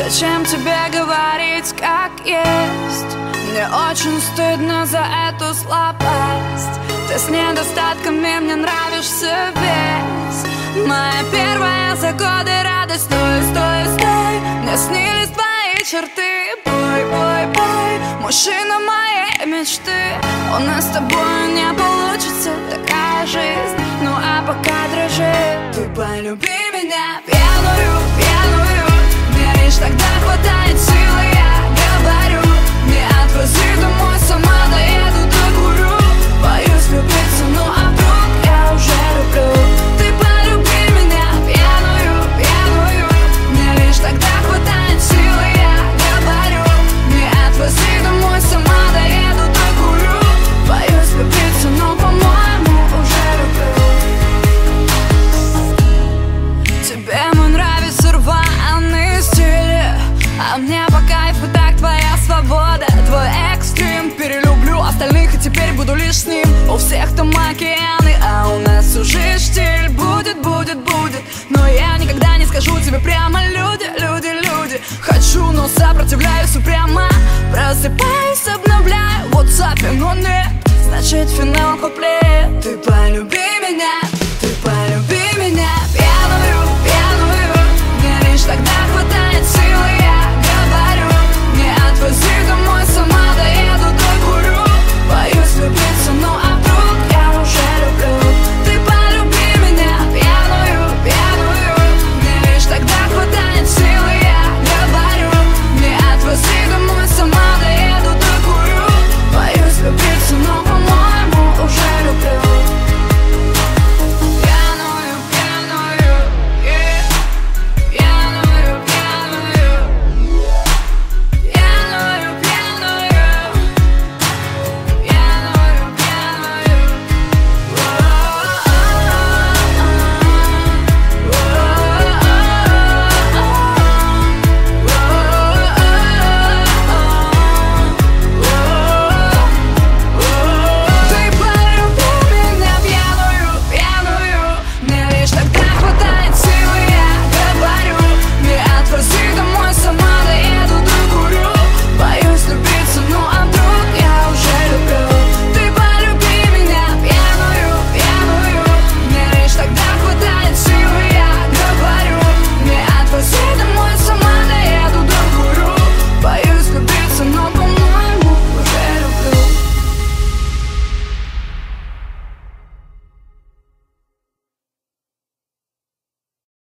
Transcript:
Зачем тебе говорить, как есть? Мне очень стыдно за эту слабость. Ты с недостатками, мне нравишься весь. Моя первая за годы радость. Стой, стой, стой, мне снились твои черты. Бой, бой, бой, мужчина моей мечты. У нас с тобой не получится такая жизнь. Ну а пока дрожи, ты полюби меня пьяную, пьяную. Мне лишь тогда хватает силы, я говорю. Не отвези домой, сама доеду, докурю. Боюсь влюбиться, ну а вдруг я уже люблю. Ты полюби меня пьяную, пьяную. Мне лишь тогда хватает силы, я говорю. Не отвези домой, сама доеду, докурю. Боюсь влюбиться, но по-моему уже люблю. Тебе мой нравится рваный стиль, а мне по кайфу так твоя свобода. Твой экстрим перелюблю остальных, и теперь буду лишь с ним. У всех там океаны, а у нас уже штиль. Будет, будет, будет, но я никогда не скажу тебе прямо. Люди, люди, люди. Хочу, но сопротивляюсь упрямо. Просыпаюсь, обновляю в WhatsApp, но нет. Значит финал куплет. Ты полюби меня